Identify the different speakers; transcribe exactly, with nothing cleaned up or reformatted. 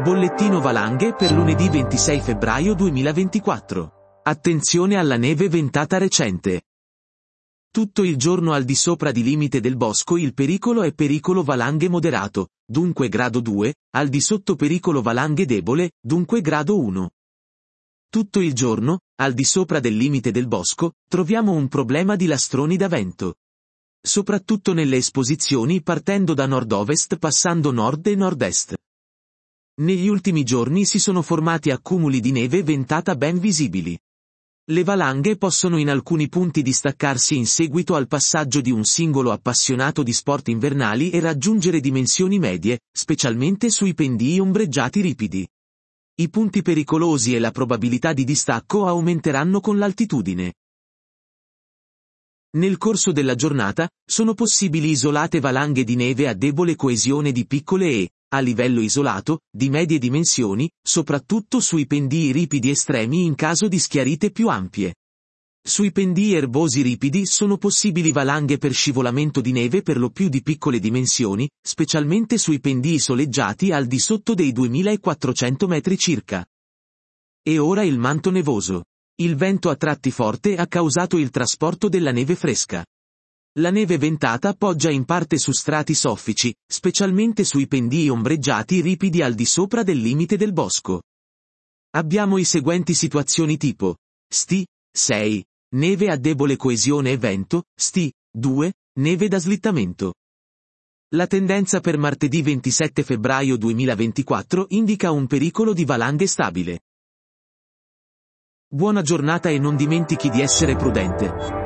Speaker 1: Bollettino valanghe per lunedì ventisei febbraio duemilaventiquattro. Attenzione alla neve ventata recente. Tutto il giorno al di sopra di limite del bosco il pericolo è pericolo valanghe moderato, dunque grado due, al di sotto pericolo valanghe debole, dunque grado uno. Tutto il giorno, al di sopra del limite del bosco, troviamo un problema di lastroni da vento. Soprattutto nelle esposizioni partendo da nord-ovest passando nord e nord-est. Negli ultimi giorni si sono formati accumuli di neve ventata ben visibili. Le valanghe possono in alcuni punti distaccarsi in seguito al passaggio di un singolo appassionato di sport invernali e raggiungere dimensioni medie, specialmente sui pendii ombreggiati ripidi. I punti pericolosi e la probabilità di distacco aumenteranno con l'altitudine. Nel corso della giornata, sono possibili isolate valanghe di neve a debole coesione di piccole e, a livello isolato, di medie dimensioni, soprattutto sui pendii ripidi estremi in caso di schiarite più ampie. Sui pendii erbosi ripidi sono possibili valanghe per scivolamento di neve per lo più di piccole dimensioni, specialmente sui pendii soleggiati al di sotto dei duemilaquattrocento metri circa. E ora il manto nevoso. Il vento a tratti forte ha causato il trasporto della neve fresca. La neve ventata poggia in parte su strati soffici, specialmente sui pendii ombreggiati ripidi al di sopra del limite del bosco. Abbiamo i seguenti situazioni tipo: S T sei, neve a debole coesione e vento, S T due, neve da slittamento. La tendenza per martedì ventisette febbraio duemilaventiquattro indica un pericolo di valanghe stabile. Buona giornata e non dimentichi di essere prudente.